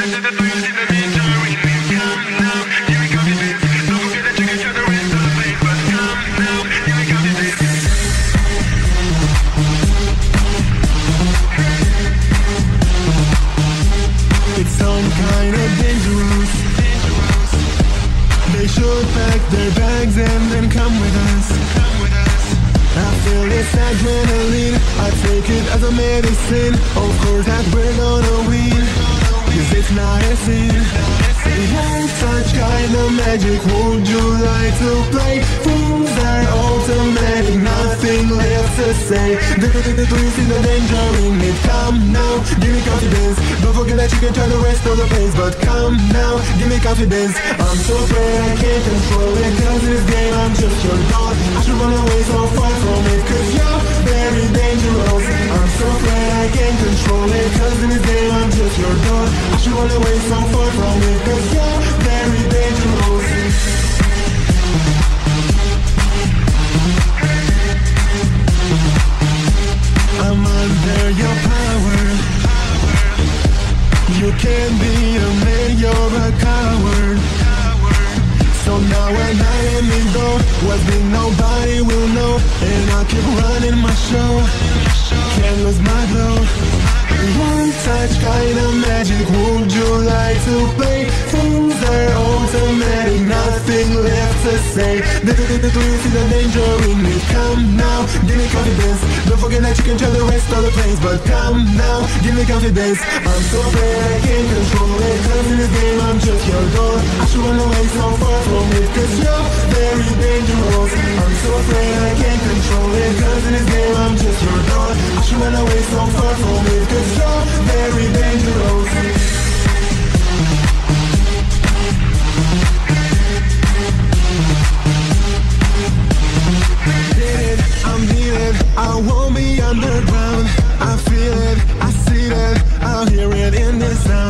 It's some kind of dangerous. They should pack their bags and then come with us. I feel this adrenaline, I take it as a medicine. Of course that we're gonna win, 'cause it's not a sin. One such kind of magic, would you like to play? Things are automatic, nothing left to say. Do you see the danger in it? Come now, give me confidence. Don't forget that you can try the rest of the place, but come now, give me confidence. I'm so afraid I can't control it, 'cause in this game I'm just your dog. I should run away so far from it, 'cause you're very dangerous. I'm so afraid I can't control it, 'cause in this game I'm just your dog. I should run away so far from it, 'cause you're very dangerous. I'm under your power. You can't be a man, you're a coward. So now when I am in go, what's been nobody will know. And I'll keep running my show, can't lose my glow. One touch kind of magic, would you like to play? Things are automatic, nothing left to say. Do you see the danger in it? Come now, give me confidence. Don't forget that you can try the rest of the place, but come now, give me confidence. I'm so afraid I can't control it, 'cause in this game I'm just your dog. I should run away so far from it, 'cause you're very dangerous. I'm so afraid I can't control it, 'cause in this game I'm just your dog. I should run away so far from it, 'cause you're very dangerous. I'm heated, I won't be underground. I feel it, I see it, I'll hear it in the sound.